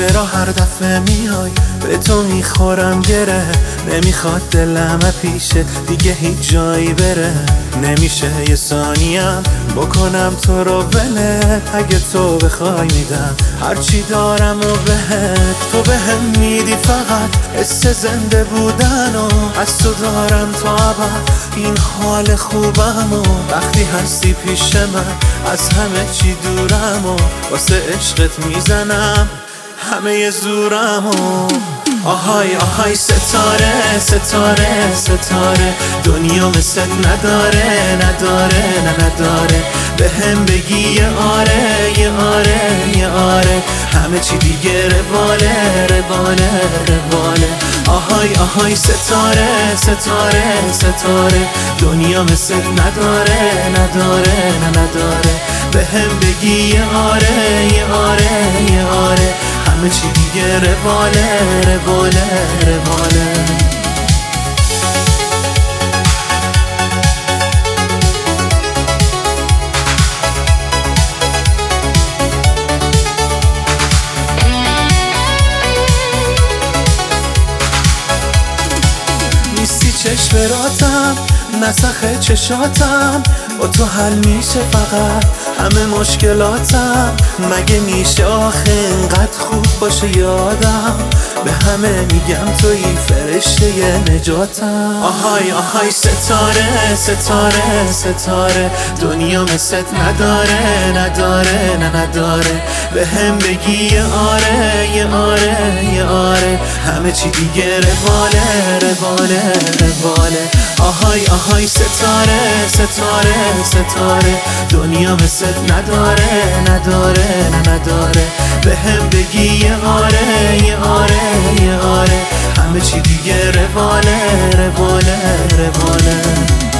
چرا هر دفعه میای به تو میخورم گره؟ نمیخواد دلم پیشه دیگه هیچ جایی بره. نمیشه یه ثانیم بکنم تو رو ولت، اگه تو بخوای میدم هرچی دارم و بهت. تو بهم میدی فقط حس زنده بودن و از تو دارم تا ابد این حال خوبم. و وقتی هستی پیش من از همه چی دورم و واسه عشقت میزنم همه زورم. و آهای آهای ستاره ستاره ستاره، دنیا مثل نداره نداره نه نداره. به هم بگی یه آره یه آره یه آره، همه چی دیگه رواله رواله رواله. آهای آهای ستاره ستاره ستاره، دنیا مثل نداره نداره نه نداره. به هم بگی یه آره یه آره یه آره، همه چی دیگه رواله رواله رواله. نیستی چشم راتم نسخ چشاتم، با تو حل میشه فقط همه مشکلاتم. مگه میشه آخه اینقدر خوب باشه یادم؟ به همه میگم توی فرشته نجاتم. آهای آهای ستاره ستاره ستاره، دنیا مثل نداره نداره نه نداره. به هم بگی یه آره یه آره یه آره، همه چی دیگه رواله رواله رواله. آهای آهای ستاره ستاره ستاره، دنیا مثل نداره نداره نه نداره. به هم بگی یه آره یه آره یه آره، همه چی دیگه رواله رواله رواله.